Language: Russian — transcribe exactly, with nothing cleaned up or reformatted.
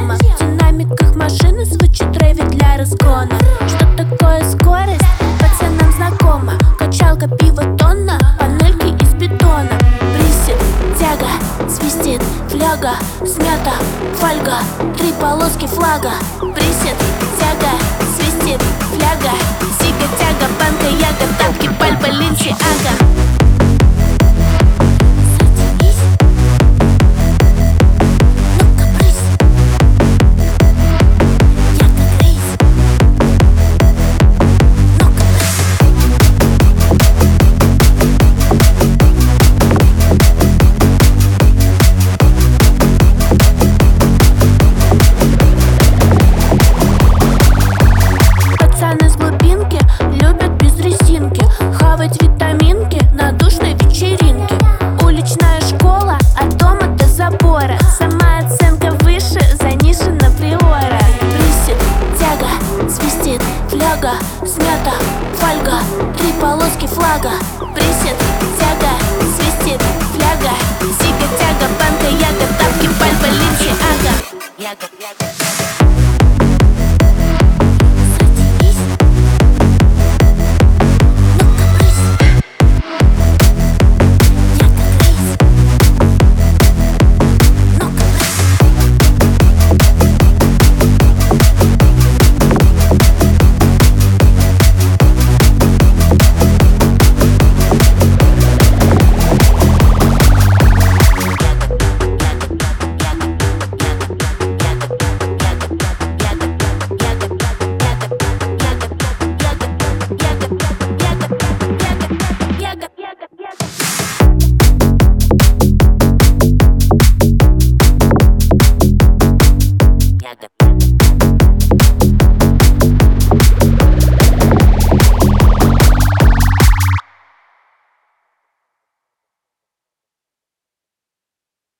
дома. В динамиках машины звучит рэви для разгона. Что такое скорость? Пацанам знакомо. Качалка, пиво, тонна, панельки из бетона. Присед, тяга, свистит, фляга, смята, фольга, три полоски флага. Присед, тяга, свистит, фляга, сига, тяга, банка, яга, тапки, паль, Баленсиага. Фляга, смята, фольга, три полоски флага. Присед, тяга, свистит, фляга, сига, тяга, банка, яга, тапки, паль, Баленсиага.